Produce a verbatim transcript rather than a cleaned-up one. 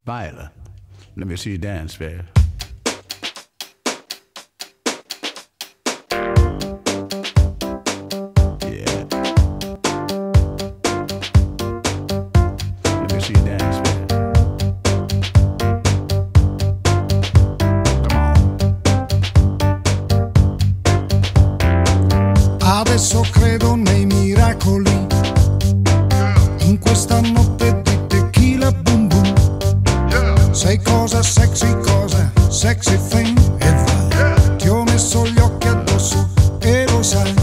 Viola, let me see you dance, baby. Yeah. Let me see you dance, baby. Come on. Adesso credo nei miracoli, in questa notte di tequila boom boom. Sei cosa sexy, cosa sexy thing, e vai, ti ho messo gli occhi addosso e lo sai.